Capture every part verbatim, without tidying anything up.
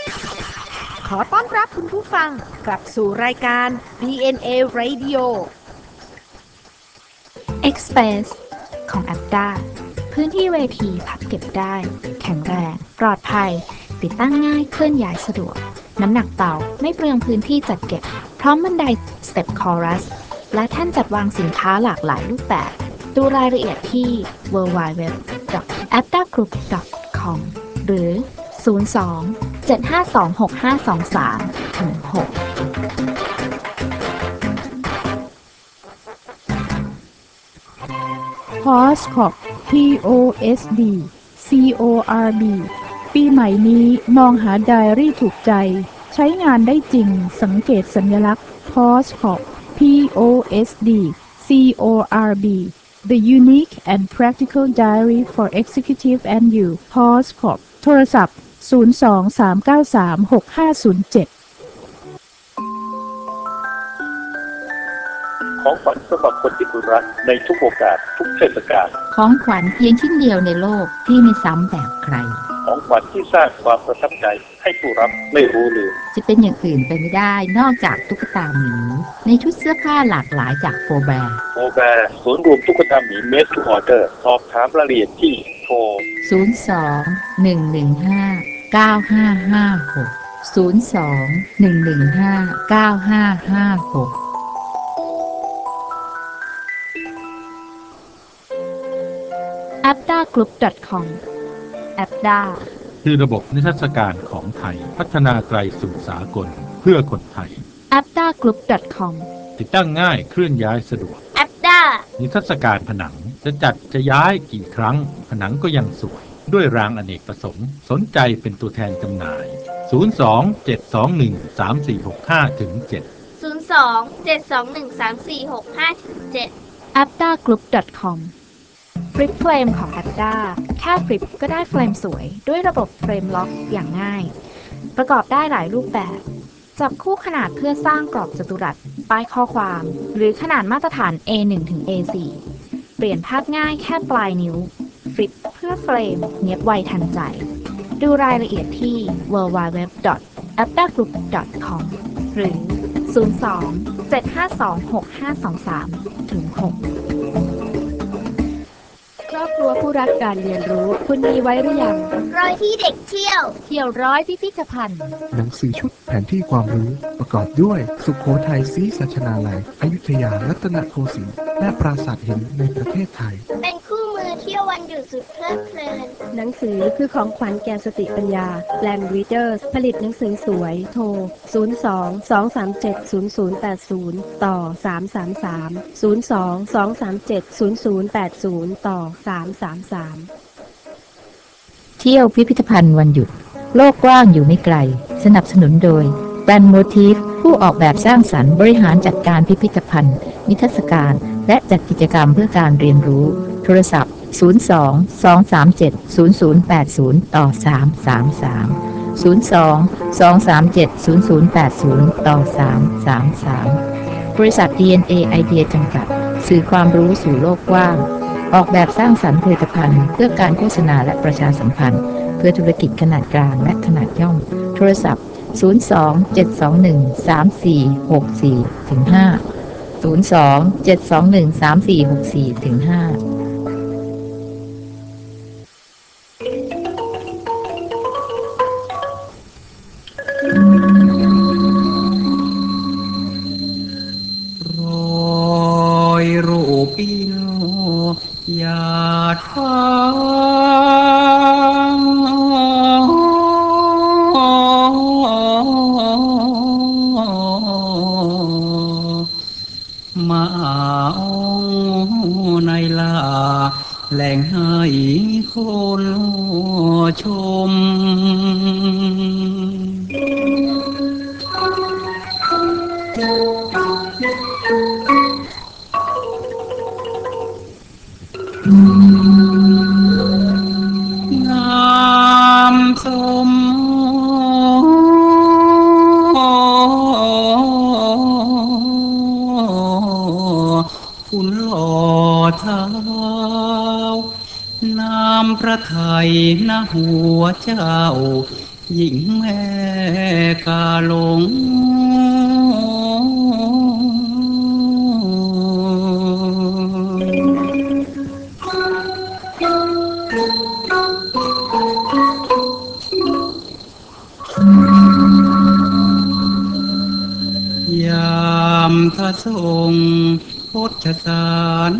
ขอต้อนรับคุณผู้ฟังกลับสู่รายการ ดี เอ็น เอ Radio Express ของ แอปด้า พื้นที่เวทีพับเก็บได้แข็งแรงปลอดภัยติดตั้งง่ายเคลื่อนย้ายสะดวกน้ำหนักเบาไม่เปลืองพื้นที่จัดเก็บพร้อมบันได Step Chorus และแท่นจัดวางสินค้าหลากหลายรูปแบบดูรายละเอียดที่ ดับเบิลยู ดับเบิลยู ดับเบิลยู ดอท แอปด้ากรุ๊ป ดอท คอม หรือ ศูนย์ สอง เจ็ด ห้า สอง หก ห้า สอง สาม ถึง หกพอสคอร์บ พี โอ เอส ดี ซี โอ อาร์ บี ปีใหม่นี้มองหาไดอารี่ถูกใจใช้งานได้จริงสังเกตสัญลักษณ์ พอสคอร์บ พี โอ เอส ดี ซี โอ อาร์ บี The Unique and Practical Diary for Executive and You พอสคอร์บ โทรศัพท์ ศูนย์ สอง สาม เก้า สาม หก ห้า ศูนย์ เจ็ดของขวัญสำหรับคนที่คุณรักในทุกโอกาสทุกเทศกาลของขวัญเพียงชิ้นเดียวในโลกที่ไม่ซ้ำแบบใครของขวัญที่สร้างความประทับใจให้ผู้รับไม่รู้ลืมจะเป็นอย่างอื่นไปไม่ได้นอกจากตุ๊กตาหมีในชุดเสื้อผ้าหลากหลายจากโฟแบร์โฟแบร์ศูนย์รวมตุ๊กตาหมีเมดทูออเดอร์สอบถามรายละเอียดที่โทรศูนย์ สอง หนึ่ง หนึ่ง ห้า เก้า ห้า ห้า หก ศูนย์ สอง หนึ่ง หนึ่ง ห้า เก้า ห้า ห้า หก แอปด้ากรุ๊ป ดอท คอม แอปด้าคือระบบนิทรรศการของไทยพัฒนาไกลสู่สากลเพื่อคนไทยแอปด้ากรุ๊ป ดอท คอมติดตั้งง่ายเคลื่อนย้ายสะดวกแอปด้านิทรรศการผนังจะจัดจะย้ายกี่ครั้งผนังก็ยังสวยด้วยรางอเนกประสงค์สนใจเป็นตัวแทนจำหน่าย ศูนย์ สอง เจ็ด สอง หนึ่ง สาม สี่ หก ห้า ถึง เจ็ดศูนย์ สอง เจ็ด สอง หนึ่ง สาม สี่ หก ห้า ถึง เจ็ดแอปด้ากรุ๊ป ดอท คอม ฟลิปเฟรมของ แอปด้า แค่ฟลิปก็ได้เฟรมสวยด้วยระบบเฟรมล็อกอย่างง่ายประกอบได้หลายรูปแบบจับคู่ขนาดเพื่อสร้างกรอบจัตุรัสป้ายข้อความหรือขนาดมาตรฐาน เอ หนึ่ง ถึง เอ สี่ เปลี่ยนภาพง่ายแค่ปลายนิ้วฟลิปเพื่อเฟรมเนียบไวทันใจดูรายละเอียดที่ ดับเบิลยู ดับเบิลยู ดับเบิลยู ดอท แอปด้ากรุ๊ป ดอท คอม หรือ ศูนย์ สอง เจ็ด ห้า สอง หก ห้า สอง สาม ถึง หกครอบครัวผู้รักการเรียนรู้คุณมีไว้หรือยังร้อยที่เด็กเที่ยวเที่ยวร้อยพิพิธภัณฑ์หนังสือชุดแผนที่ความรู้ประกอบด้วยสุโขทัยศรีสัชนาลัยอยุธยารัตนโกสินทร์และปราสาทหินในประเทศไทยเป็นคู่มือเที่ยววันหยุดสุดเพลิดเพลินหนังสือคือของขวัญแก่สติปัญญา Land Readers ผลิตหนังสือสวยโทรศูนย์ สอง สอง สาม เจ็ด ศูนย์ ศูนย์ แปด ศูนย์ต่อสาม สาม สาม ศูนย์ สอง สอง สาม เจ็ด ศูนย์ ศูนย์ แปด ศูนย์ต่อสาม สาม สามเที่ยวพิพิธภัณฑ์วันหยุดโลกกว้างอยู่ไม่ไกลสนับสนุนโดยแบรนด์โมทีฟผู้ออกแบบสร้างสรรค์บริหารจัดการพิพิธภัณฑ์นิทรรศการและจัดกิจกรรมเพื่อการเรียนรู้โทรศัพท์ศูนย์ สอง สอง สาม เจ็ด ศูนย์ ศูนย์ แปด ศูนย์ต่อสาม สาม สาม ศูนย์ สอง สอง สาม เจ็ด ศูนย์ ศูนย์ แปด ศูนย์ต่อสาม สาม สามบริษัท ดี เอ็น เอ ไอเดียจำกัดสื่อความรู้สู่โลกกว้างออกแบบสร้างสรรค์ผลิตภัณฑ์เพื่อการโฆษณาและประชาสัมพันธ์เพื่อธุรกิจขนาดกลางและขนาดย่อมโทรศัพท์ศูนย์ สอง เจ็ด สอง หนึ่ง สาม สี่ หก สี่ ถึง ห้า ศูนย์ สอง เจ็ด สอง หนึ่ง สาม สี่ หก สี่ ถึง ห้ารูปีโลยาทามาในลาแหล่งให้คนชมงามสมคุณหล่อเท้าน้ำพระไทยณหัวเจ้าหญิงแม่กาหลงยามทะทรงพจสาร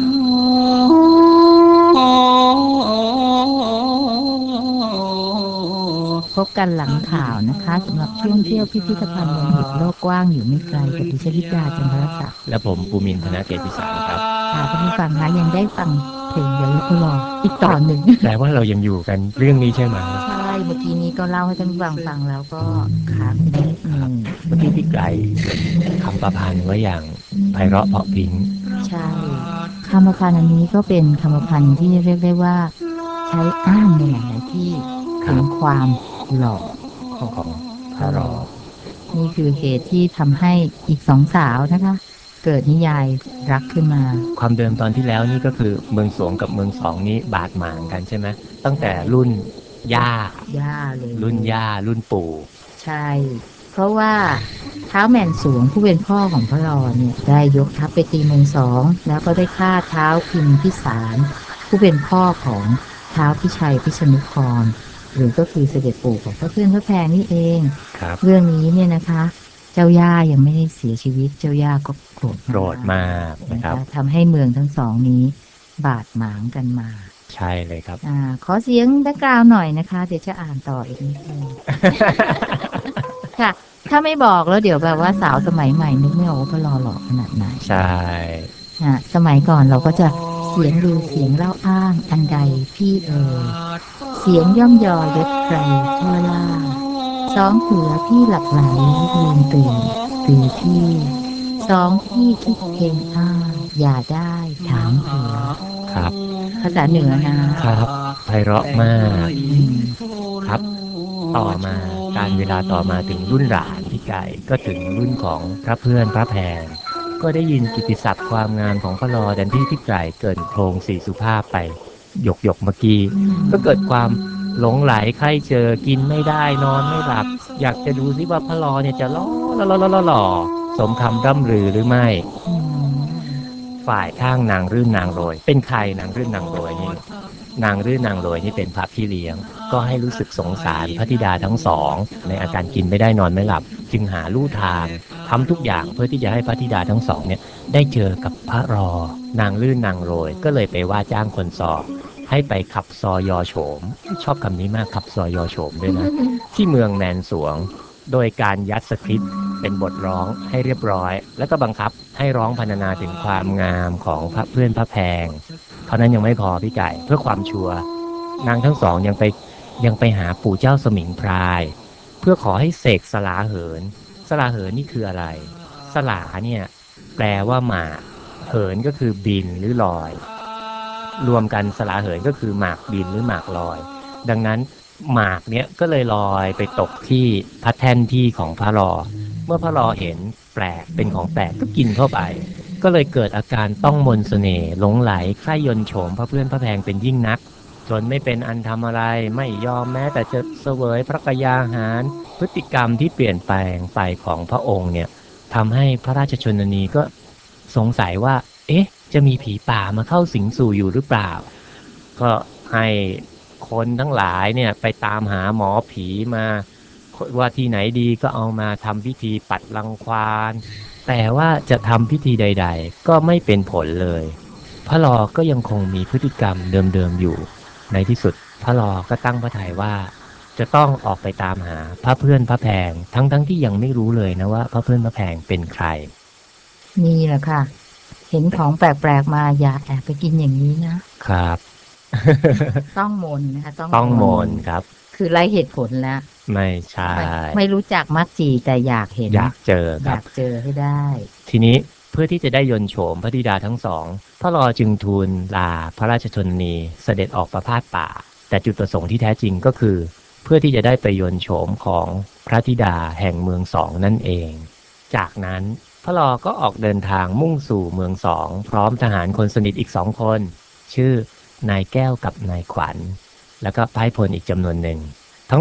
พบกันหลังข่าวนะคะสำหรับช่วงเที่ยวพิพิธภัณฑ์วันหยุดโลกกว้างอยู่ไม่ไกลกับดิฉันลิดาจันทรศักดิ์และผมภูมินทนาเกติสารครับค่ะท่านผู้ฟังคะยังได้ฟังเพลงเดี๋ยวก็รออีกตอนหนึ่งแต่ว่าเรายังอยู่กันเรื่องนี้ใช่ไหมใช่เมื่อกี้นี้ก็เล่าให้ท่านผู้ฟังฟังแล้วก็ค้างนิดนึงเมื่อกี้พี่ไกลคำประพันธ์ไว้อย่างไพเราะเพราะพริ้งใช่คำประพันธ์อันนี้ก็เป็นคำประพันธ์ที่เรียกได้ว่าใช้อ้างในหลายๆที่ถึงความหล่อของพระรอนี่คือเหตุที่ทำให้อีกสองสาวนะคะเกิดนิยายรักขึ้นมาความเดิมตอนที่แล้วนี่ก็คือเมืองสวงกับเมืองสองนี้บาดหมางกันใช่ไหมตั้งแต่รุ่นย่าย่าเลยรุ่นย่ารุ่นปู่ใช่เพราะว่าท้าวแมนสวงผู้เป็นพ่อของพระรอเนี่ยได้ยกทัพไปตีเมืองสองแล้วก็ได้ฆ่าท้าวพิมพิสารผู้เป็นพ่อของท้าวพิชัยพิษณุพรหรือก็คือเสด็จปู่ของพระเพื่อนพระแพงนี่เองเรื่องนี้เนี่ยนะคะเจ้าย่ายังไม่ได้เสียชีวิตเจ้าย่าก็โกรธโกรธมากนะครับทำให้เมืองทั้งสองนี้บาดหมางกันมาใช่เลยครับอ่าขอเสียงแบ็คกราวด์หน่อยนะคะเดี๋ยวจะอ่านต่ออีกนิดนึง ค่ะถ้าไม่บอกแล้วเดี๋ยวแบบว่าสาวสมัยใหม่นึกไม่ออกว่าพระรอหล่อขนาดไหนใช่ฮะสมัยก่อนเราก็จะเสียงดูเสียงเล่าอ้างอันใดพี่เอ๋ยเสียงย่อมยอยศใครทั่วล่าสองเผือพี่หลับไหลลืมตื่นตื่นพี่สองพี่คิดเพลงอ้าอย่าได้ถามเผือครับภาษาเหนือนะครับไพเราะมากครับต่อมาการเวลาต่อมาถึงรุ่นหลานพี่ไก่ก็ถึงรุ่นของพระเพื่อนพระแพงก็ได้ยินกิตติศัพท์ความงามของพระรอดังที่พี่ไก่เกินโครงสีสุภาพไปหยกหยกเมื่อกี้ก็เกิดความหลงไหลใครเจอกินไม่ได้นอนไม่หลับอยากจะดูซิว่าพระรอเนี่ยจะล่อล่อล่อล่อล่อสมคำร่ำลือหรือไม่ฝ่ายข้างนางรื่นนางโรยเป็นใครนางรื่นนางโรยนี่นางรื่นนางโรยนี่เป็นพระพี่เลี้ยงก็ให้รู้สึกสงสารพระธิดาทั้งสองในอาการกินไม่ได้นอนไม่หลับจึงหาลู่ทางทำทุกอย่างเพื่อที่จะให้พระธิดาทั้งสองเนี่ยได้เจอกับพระรอนางรื่นนางโรยก็เลยไปว่าจ้างคนสอบให้ไปขับซอยอโฉมชอบคำนี้มากขับซอยอโฉมด้วยนะที่เมืองแนนสวงโดยการยัดสคริปต์เป็นบทร้องให้เรียบร้อยแล้วก็บังคับให้ร้องพรรณนาถึงความงามของพระเพื่อนพระแพงเท่านั้นยังไม่พอพี่ไก่เพื่อความชัวร์นางทั้งสองยังไปยังไปหาปู่เจ้าสมิงพรายเพื่อขอให้เสกสลาเหินสลาเหินนี่คืออะไรสลาเนี่ยแปลว่าหมากเหินก็คือบินหรือลอยรวมกันสลาเหินก็คือหมากบินหรือหมากลอยดังนั้นหมากเนี้ยก็เลยลอยไปตกที่พระแท่นที่ของพระรอเมื่อพระรอเห็นแปลกเป็นของแปลกก็กินเข้าไปก็เลยเกิดอาการต้องมนต์เสน่ห์หลงไหลใคร่ยนต์โฉมพระเพื่อนพระแพงเป็นยิ่งนักจนไม่เป็นอันทำอะไรไม่ยอมแม้แต่จะเสวยพระกยาหารพฤติกรรมที่เปลี่ยนแปลงไปของพระองค์เนี่ยทำให้พระราชชนนีก็สงสัยว่าเอ๊ะจะมีผีป่ามาเข้าสิงสู่อยู่หรือเปล่าก็ให้คนทั้งหลายเนี่ยไปตามหาหมอผีมาว่าที่ไหนดีก็เอามาทำพิธีปัดรังควานแต่ว่าจะทำพิธีใดๆก็ไม่เป็นผลเลยพระรอก็ยังคงมีพฤติกรรมเดิมๆอยู่ในที่สุดพระรอก็ตั้งพระทัยว่าจะต้องออกไปตามหาพระเพื่อนพระแพงทั้งๆที่ยังไม่รู้เลยนะว่าพระเพื่อนพระแพงเป็นใครนี่แหละค่ะเห็นของแปลกๆมาอย่าแอบไปกินอย่างนี้นะครับต้องมนนะคะต้องต้องมนครับคือไร้เหตุผลแล้วไม่ใช่ไม่รู้จักมักจีแต่อยากเห็นอยากเจออยากเจอให้ได้ทีนี้เพื่อที่จะได้ยนต์โฉมพระธิดาทั้งสองพระรอจึงทูลลาพระราชชนนีเสด็จออกประพาสป่าแต่จุดประสงค์ที่แท้จริงก็คือเพื่อที่จะได้ไปยนต์โฉมของพระธิดาแห่งเมืองสองนั่นเองจากนั้นพระรอก็ออกเดินทางมุ่งสู่เมืองสองพร้อมทหารคนสนิทอีกสองคนชื่อนายแก้วกับนายขวัญแล้วก็พายพลอีกจำนวนหนึ่งทั้งหมด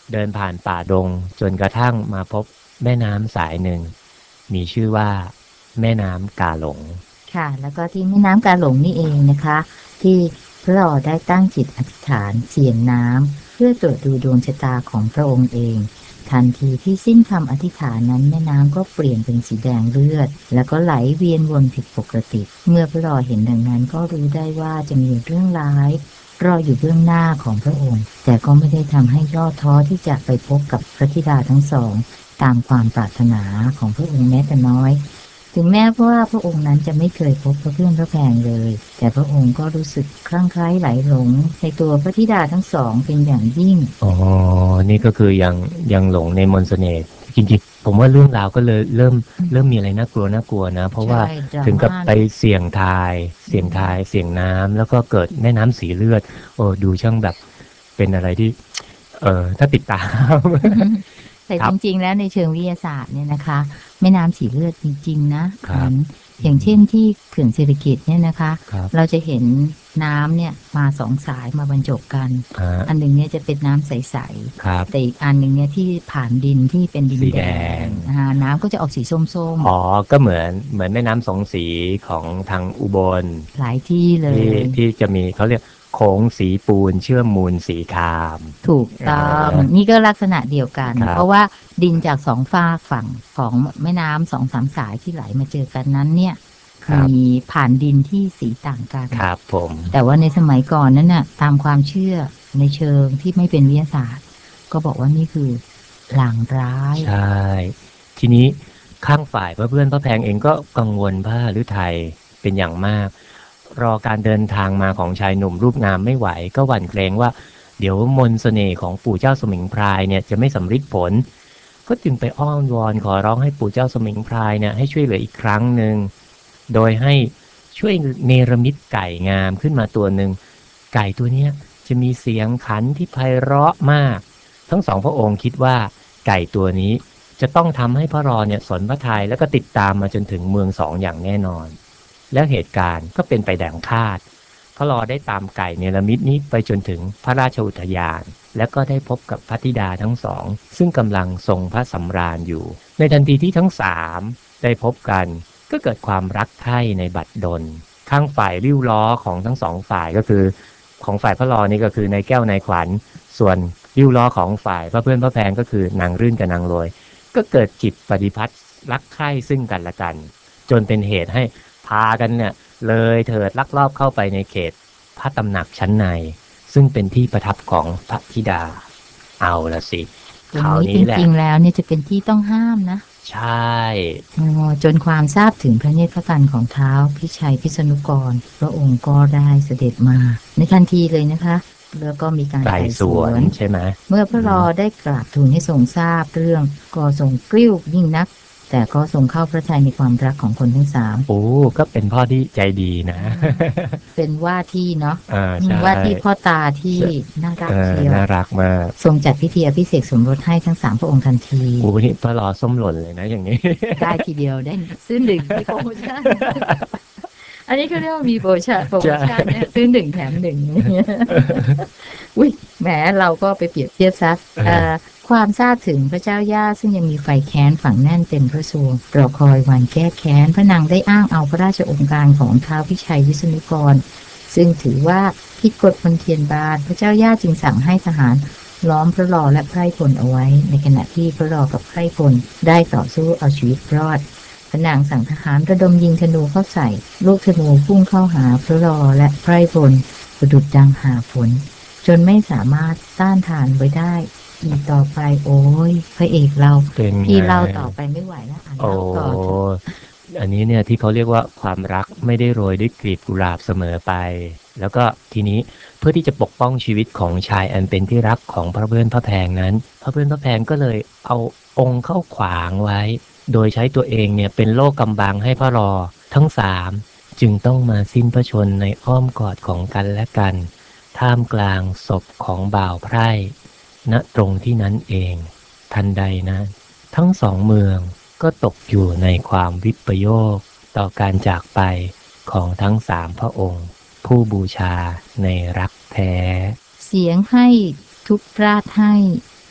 เดินผ่านป่าดงจนกระทั่งมาพบแม่น้ำสายหนึ่งมีชื่อว่าแม่น้ำกาหลงค่ะแล้วก็ที่แม่น้ำกาหลงนี่เองนะคะที่พระหล่อได้ตั้งจิตอธิษฐานเสี่ยงน้ำเพื่อตรวจดูดวงชะตาของพระองค์เองทันทีที่สิ้นคำอธิษฐานนั้นแม่น้ำก็เปลี่ยนเป็นสีแดงเลือดแล้วก็ไหลเวียนวนผิดปกติเมื่อพระหล่อเห็นดังนั้นก็รู้ได้ว่าจะมีเรื่องร้ายรออยู่เบื้องหน้าของพระองค์แต่ก็ไม่ได้ทำให้ย่อท้อที่จะไปพบกับพระธิดาทั้งสองตามความปรารถนาของพระองค์แม้แต่น้อยถึงแม้ว่าพระองค์นั้นจะไม่เคยพบพระเพื่อนพระแพงเลยแต่พระองค์ก็รู้สึกคลั่งไคล้ไหลหลงในตัวพระธิดาทั้งสองเป็นอย่างยิ่งอ๋อนี่ก็คือยังยังหลงในมนต์เสน่ห์จริงๆผมว่าเรื่องราวก็เลยเริ่มเริ่มมีอะไรน่ากลัวน่ากลัวนะเพราะว่าถึงกับไปเสี่ยงทายเสี่ยงทายเสี่ยงน้ำแล้วก็เกิดแม่น้ำสีเลือดโอ้ดูช่างแบบเป็นอะไรที่เออถ้าติดตามแต่จริงๆแล้วในเชิงวิทยาศาสตร์เนี่ยนะคะแม่น้ำสีเลือดจริงๆนะเหมือนอย่างเช่นที่เขื่อนศิริกิติ์เนี่ยนะคะเราจะเห็นน้ำเนี่ยมาสองสายมาบรรจบกันอันหนึ่งเนี่ยจะเป็นน้ำใสๆแต่อีกอันหนึ่งเนี่ยที่ผ่านดินที่เป็นดินแดงน้ำก็จะออกสีส้มๆอ๋อก็เหมือนเหมือนแม่น้ำสองสีของทางอุบลหลายที่เลยที่จะมีเขาเรียกโค้งสีปูนเชื่อมมูลสีคามถูกต้องนี่ก็ลักษณะเดียวกันเพราะว่าดินจากสองฝากฝั่งของแม่น้ำสองสามสายที่ไหลมาเจอกันนั้นเนี่ยมีผ่านดินที่สีต่างกันครับผมแต่ว่าในสมัยก่อนนั้นน่ะตามความเชื่อในเชิงที่ไม่เป็นวิทยาศาสตร์ก็บอกว่านี่คือลางร้ายใช่ทีนี้ข้างฝ่ายพระเพื่อนพระแพงเองก็กังวลพระฤทัยเป็นอย่างมากรอการเดินทางมาของชายหนุ่มรูปงามไม่ไหวก็หวั่นเกรงว่าเดี๋ยวมนต์เสน่ห์ของปู่เจ้าสมิงพรายเนี่ยจะไม่สำฤทธิ์ผลก็จึงไปอ้อนวอนขอร้องให้ปู่เจ้าสมิงพรายเนี่ยให้ช่วยเหลืออีกครั้งหนึ่งโดยให้ช่วยเนรมิตไก่งามขึ้นมาตัวหนึ่งไก่ตัวนี้จะมีเสียงขันที่ไพเราะมากทั้งสองพระองค์คิดว่าไก่ตัวนี้จะต้องทำให้พระรอเนี่ยสนพระทัยแล้วก็ติดตามมาจนถึงเมืองสองอย่างแน่นอนแล้วเหตุการณ์ก็เป็นไปดังคาดพระรอได้ตามไก่เนรมิตนี้ไปจนถึงพระราชอุทยานแล้วก็ได้พบกับพระธิดาทั้งสองซึ่งกำลังทรงพระสำราญอยู่ในทันทีที่ทั้งสามได้พบกันก็เกิดความรักใคร่ในบัดดลข้างฝ่ายริ้วล้อของทั้งสองฝ่ายก็คือของฝ่ายพระรอนี่ก็คือนายแก้วนายขวัญส่วนริ้วล้อของฝ่ายพระเพื่อนพระแพงก็คือนางรื่นกับนางโรยก็เกิดจิตปฏิพัทธ์รักใคร่ซึ่งกันและกันจนเป็นเหตุให้พากันเนี่ยเลยเถิดลักลอบเข้าไปในเขตพระตำหนักชั้นในซึ่งเป็นที่ประทับของพระธิดาเอาละสิคราวนี้จริงๆแล้วเนี่ยจะเป็นที่ต้องห้ามนะใช่จนความทราบถึงพระเนตรพระกันของเท้าพิชัยพิษณุกรพระองค์ก็ได้เสด็จมาในทันทีเลยนะคะแล้วก็มีการไต่สวนใช่ไหมเมื่อพระรอได้กราบทูลให้ทรงทราบเรื่องก็ทรงกริ้วยิ่งนักแต่ก็ทรงเข้าพระทัยในความรักของคนทั้งสามโอ้ก็เป็นพ่อที่ใจดีนะเป็นว่าที่เนาะว่าที่พ่อตาที่น่ารักเชียวน่ารักมากทรงจัดพิธีอภิเษกสมรสให้ทั้งสามพระองค์ทันทีโอ้นี่พระรอส้มหล่นเลยนะอย่างนี้ได้ทีเดียวได้ซื้อหนึ่งที่โปรโมชั่นอันนี้เขาเรียกว่ามีโปรโมชั่นโปรโมชั่นเนี่ยซื้อหนึ่งแถมหนึ่งอุ้ยแหมเราก็ไปเปรียบเทียบซักความทราบถึงพระเจ้าย่าซึ่งยังมีไฟแค้นฝังแน่นเต็มพระทรวงรอคอยวันแก้แค้นพระนางได้อ้างเอาพระราชองค์การของท้าวพิชัยวิษณุกรซึ่งถือว่าผิดกฎมนเทียนบาทพระเจ้าย่าจึงสั่งให้ทหารล้อมพระรอและไพร่พลเอาไว้ในขณะที่พระรอกับไพร่พลได้ต่อสู้เอาชีวิตรอดพระนางสั่งทหารระดมยิงธนูเข้าใส่ลูกธนูพุ่งเข้าหาพระรอและไพร่พลประดุจดังหาฝนจนไม่สามารถต้านทานไว้ได้อีกต่อไปโอ้ยพระเอกเราพี่เล่าต่อไปไม่ไหวแล้วอ่านแล้วต่ออันนี้เนี่ยที่เขาเรียกว่าความรักไม่ได้โรยด้วยกลีบกุหลาบเสมอไปแล้วก็ทีนี้เพื่อที่จะปกป้องชีวิตของชายอันเป็นที่รักของพระเพื่อนพระแพงนั้นพระเพื่อนพระแพงก็เลยเอาองค์เข้าขวางไว้โดยใช้ตัวเองเนี่ยเป็นโล่กำบังให้พระรอทั้งสามจึงต้องมาสิ้นพระชนในอ้อมกอดของกันและกันท่ามกลางศพของบ่าวไพร่ณตรงที่นั้นเองทันใดนะทั้งสองเมืองก็ตกอยู่ในความวิปโยคต่อการจากไปของทั้งสามพระองค์ผู้บูชาในรักแท้เสียงให้ทุกพราดให้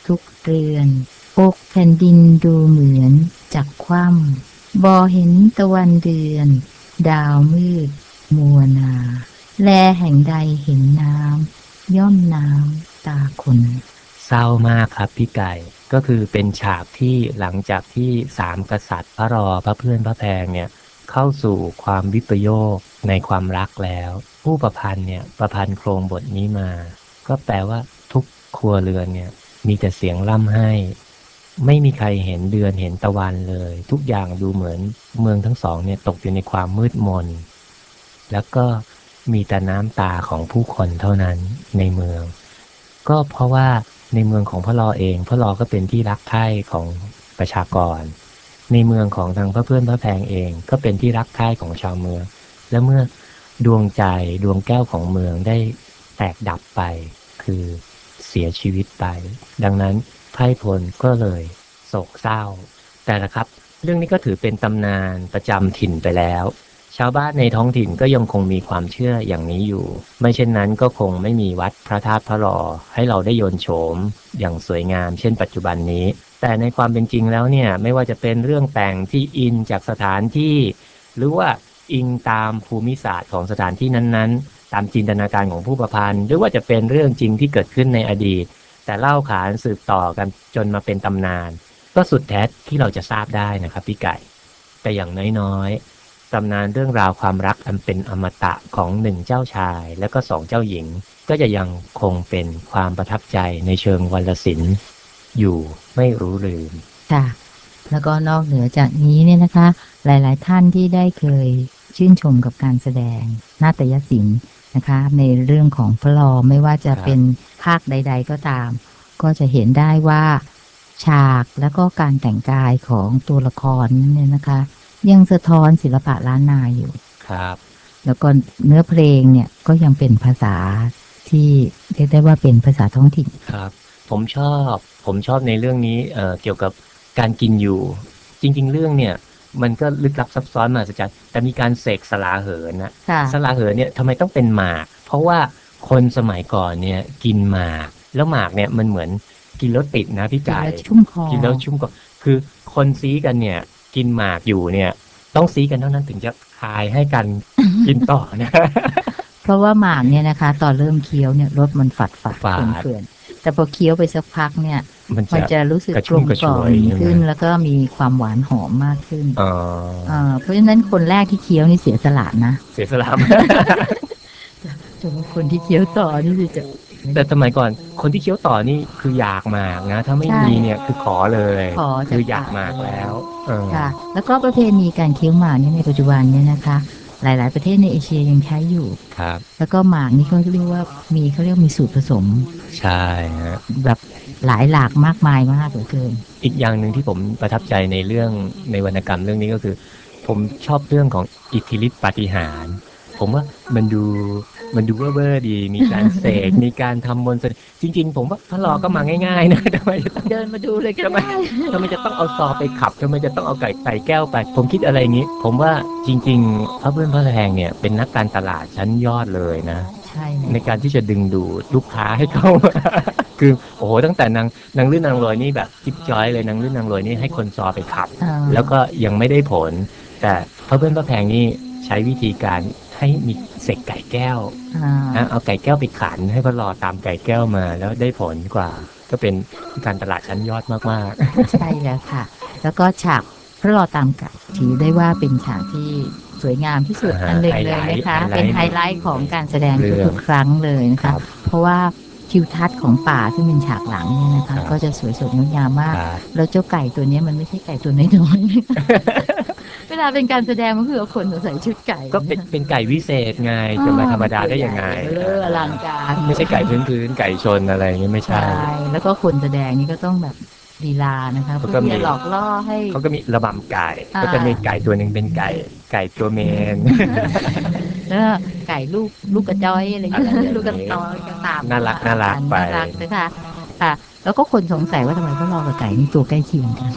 ทุกเรือนอกแผ่นดินดูเหมือนจักคว่ำบ่เห็นตะวันเดือนดาวมืดมัวนาแลแห่งใดเห็นน้ำย่อมน้ำตาคนเศร้ามากครับพี่ไก่ก็คือเป็นฉากที่หลังจากที่สามกษัตริย์พระรอพระเพื่อนพระแพงเนี่ยเข้าสู่ความวิปโยคในความรักแล้วผู้ประพันธ์เนี่ยประพันธ์โครงบทนี้มาก็แปลว่าทุกครัวเรือนเนี่ยมีแต่เสียงร่ำไห้ไม่มีใครเห็นเดือนเห็นตะวันเลยทุกอย่างดูเหมือนเมืองทั้งสองเนี่ยตกอยู่ในความมืดมนแล้วก็มีแต่น้ำตาของผู้คนเท่านั้นในเมืองก็เพราะว่าในเมืองของพระลอเองพระลอก็เป็นที่รักใคร่ของประชากรในเมืองของทางพระเพื่อนพระแพงเองก็เป็นที่รักใคร่ของชาวเมืองและเมื่อดวงใจดวงแก้วของเมืองได้แตกดับไปคือเสียชีวิตไปดังนั้นไพร่พลก็เลยโศกเศร้าแต่ละครับเรื่องนี้ก็ถือเป็นตำนานประจำถิ่นไปแล้วชาวบ้านในท้องถิ่นก็ยังคงมีความเชื่ออย่างนี้อยู่ไม่เช่นนั้นก็คงไม่มีวัดพระธาตุพระลอให้เราได้โยนโฉมอย่างสวยงามเช่นปัจจุบันนี้แต่ในความเป็นจริงแล้วเนี่ยไม่ว่าจะเป็นเรื่องแต่งที่อินจากสถานที่หรือว่าอิงตามภูมิศาสตร์ของสถานที่นั้นๆตามจินตนาการของผู้ประพันธ์หรือว่าจะเป็นเรื่องจริงที่เกิดขึ้นในอดีตแต่เล่าขานสืบต่อกันจนมาเป็นตำนานก็สุดแท้ที่เราจะทราบได้นะครับพี่ไก่แต่อย่างน้อยๆตำนานเรื่องราวความรักอันเป็นอมตะของหนึ่งเจ้าชายและก็สองเจ้าหญิงก็จะยังคงเป็นความประทับใจในเชิงวรรณศิลป์อยู่ไม่รู้ลืมค่ะแล้วก็นอกเหนือจากนี้เนี่ยนะคะหลายๆท่านที่ได้เคยชื่นชมกับการแสดงนาฏยศิลป์นะคะในเรื่องของพระลอไม่ว่าจะเป็นภาคใดๆก็ตามก็จะเห็นได้ว่าฉากแล้วก็การแต่งกายของตัวละครนั่นเนี่ยนะคะยังสะท้อนศิลปะล้านนาอยู่ครับแล้วก็เนื้อเพลงเนี่ยก็ยังเป็นภาษาที่เรียกได้ว่าเป็นภาษาท้องถิ่นครับผมชอบผมชอบในเรื่องนี้เอ่อเกี่ยวกับการกินอยู่จริงๆเรื่องเนี่ยมันก็ลึกลับซับซ้อนมหัศจรรย์แต่มีการเสกสลาเหินนะสลาเหินเนี่ยทำไมต้องเป็นหมากเพราะว่าคนสมัยก่อนเนี่ยกินหมากแล้วหมากเนี่ยมันเหมือนกินแล้วติดนะพี่ไก่กินแล้วชุ่มคอคือคนซีกันเนี่ยกินหมากอยู่เนี่ยต้องซีกันเท่านั้นถึงจะคายให้กันกินต่อนะเพราะว่าหมากเนี่ยนะคะตอนเริ่มเคี้ยวเนี่ยรสมันฝาดฝาดเฟื่อนๆแต่พอเคี้ยวไปสักพักเนี่ยมันจะรู้สึกกลมกล่อมขึ้นแล้วก็มีความหวานหอมมากขึ้นเพราะฉะนั้นคนแรกที่เคี้ยวนี่เสียสละนะเสียสละแต่คนที่เคี้ยวต่อนี่จะแต่สมัยก่อนคนที่เคี้ยวต่อนี่คืออยากมากนะถ้าไม่มีเนี่ยคือขอเลยคืออยากมากแล้วค่ะแล้วก็ประเพณีการเคี้ยวหมากนี่ในปัจจุบันเนี่ยนะคะหลายๆประเทศในเอเชียยังใช้อยู่ครับแล้วก็หมากนี่เขาเรียกว่ามีเขาเรียกมีสูตรผสมใช่ฮะแบบหลายหลากมากมายมากเหลือเกินอีกอย่างหนึ่งที่ผมประทับใจในเรื่องในวรรณกรรมเรื่องนี้ก็คือผมชอบเรื่องของอิทธิฤทธิปาฏิหาริย์ผมว่ามันดูมันดูเว่อร์ดีมีการเสกมีการทำมนต์จริงๆผมว่าพระลอก็มาง่ายๆนะทำไมจะต้องเดินมาดูเลยทำไมทำไมจะต้องเอาซอไปขับทำไมจะต้องเอาไก่ใส่แก้วไปผมคิดอะไรอย่างนี้ผมว่าจริงๆพระเพื่อนพระแพงเนี่ยเป็นนักการตลาดชั้นยอดเลยนะใช่ในการที่จะดึงดูดลูกค้าให้เขาคือโอ้โหตั้งแต่นางนางลื่นนางลอยนี่แบบจิ๊บจ้อยเลยนางลื่นนางลอยนี่ให้คนซอไปขับแล้วก็ยังไม่ได้ผลแต่พระเพื่อนพระแพงนี่ใช้วิธีการให้มีเสกไก่แก้วเอาไก่แก้วไปขันให้พระลอตามไก่แก้วมาแล้วได้ผลกว่าก็เป็นการตลาดชั้นยอดมากๆใช่แล้วค่ะแล้วก็ฉากพระลอตามไก่ถือได้ว่าเป็นฉากที่สวยงามที่สุดอันหนึ่งเลยนะคะเป็นไฮไลท์ของการแสดงทุกๆครั้งเลยนะคะเพราะว่าทิวทัศน์ของป่าซึ่งเป็นฉากหลังเนี่ยนะคะก็จะสวยสดงดงามมากแล้วเจ้าไก่ตัวนี้มันไม่ใช่ไก่ตัวน้อยๆเวลาเป็นการแสดงมันคือคนใส่ชุดไก่ก็เป็นเป็นไก่วิเศษไงจะมาธรรมดาได้ยังไงเอออลังการไม่ใช่ไก่พื้นๆไก่ชนอะไรอย่างนี้ไม่ใช่แล้วก็คนแสดงนี่ก็ต้องแบบลีลานะคะเพื่อที่จะหลอกล่อให้เขาก็มีระบำไก่ก็จะมีไก่ตัวหนึ่งเป็นไก่ไก่ตัวเมนแล้วไก่ลูกลูกกระจ้อยอะไรอย่างเงี้ยลูกกระจ้อยก็ตามน่ารักน่ารักไปน่ารักนะคะค่ะแล้วก็คนสงสัยว่าทำไมพระลอกับไก่นี่ตัวใกล้เคียงกัน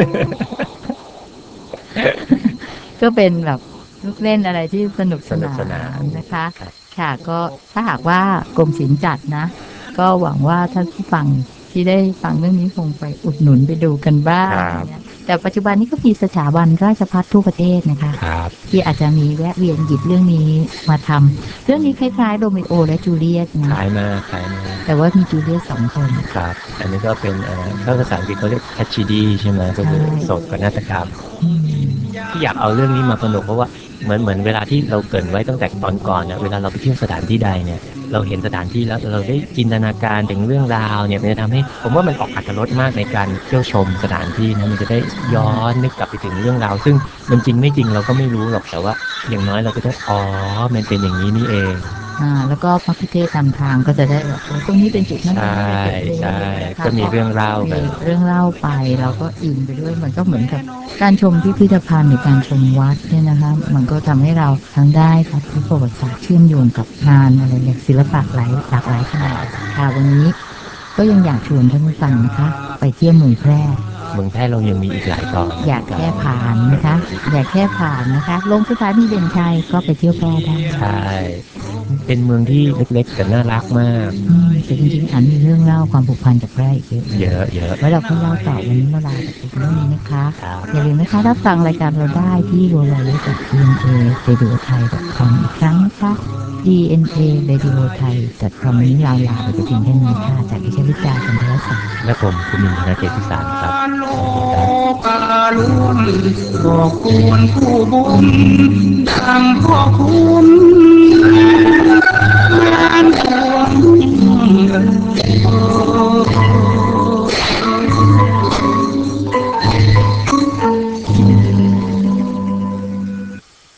ก็เป็นแบบลูกเล่นอะไรที่สนุกสนานนะคะค่ะก็ถ้าหากว่ากรมศิลป์จัดนะก็หวังว่าท่านผู้ฟังที่ที่ได้ฟังเรื่องนี้คงไปอุดหนุนไปดูกันบ้างแต่ปัจจุบันนี้ก็มีสถาบันราชภัฏทั่วประเทศนะคะที่อาจจะมีแวะเวียนหยิบเรื่องนี้มาทำเรื่องนี้คล้ายๆโรมิโอและจูเลียตนะคล้ายมากคล้ายมากแต่ว่ามีจูเลียตสองคนครับอันนี้ก็เป็นเอ่อภาษาอังกฤษเขาเรียก tragedy ใช่ไหมก็คือโศกนาฏกรรมที่อยากเอาเรื่องนี้มาผนวกเพราะว่าเหมือนเหมือนเวลาที่เราเกริ่นไว้ตั้งแต่ตอนก่อนเนี่ยเวลาเราไปเที่ยวสถานที่ใดเนี่ยเราเห็นสถานที่แล้วเราได้จินตนาการถึงเรื่องราวเนี่ยมันจะทำให้ผมว่ามันออกอรรถรสมากในการเที่ยวชมสถานที่นะมันจะได้ย้อนนึกกลับไปถึงเรื่องราวซึ่งมันจริงไม่จริงเราก็ไม่รู้หรอกแต่ว่าอย่างน้อยเราก็ได้อ๋อมันเป็นอย่างนี้นี่เองอ่าแล้วก็มัคคุเทศนำทางก็จะได้แบบตรงนี้เป็นจุดนั้นใช่ใช่ก็มีเรื่องเล่ามีเรื่องเล่าไปเราก็อินไปด้วยมันก็เหมือนกับการชมพิพิธภัณฑ์หรือการชมวัดเนี่ยนะคะมันก็ทำให้เราทั้งได้ครับที่ประวัติศาสตร์เชื่อมโยงกับงานอะไรอย่างศิลปะหลายหลากหลายขนาดค่ะวันนี้ก็ยังอยากชวนท่านผู้ฟังนะคะไปเที่ยวเมืองแพร่เมืองแพร่เรายังมีอีกหลายตอนอยากแค่ผ่านนะคะอยากแค่ผ่านนะคะลงสถานีเด่นชัยก็ไปเที่ยวแพร่ได้ใช่เป็นเมืองที่เล็กๆแต่น่ารักมากแต่จริงๆอันมีเรื่องเล่าความผูกพันกับแพร่เยอะเยอะเยอะไว้เราค่อยเล่าต่อวันนี้เราลาไปเพียงเท่านี้นะคะอย่าลืมนะคะรับฟังรายการเราได้ที่ ดับเบิลยู ดับเบิลยู ดับเบิลยู ดอท ดี เอ็น เอ เรดิโอไทย ดอท คอม อีกครั้งนะคะ ดี เอ็น เอ เรดิโอไทย ดอท คอม นี้เราลาไปเพียงแค่นี้ค่ะจากดิฉันวิจารณ์จันทรศักดิ์และผมคุณมินทนาเกษพิสารครับกาล้วนขอบคุณผู้บุญดังพ่อคุณ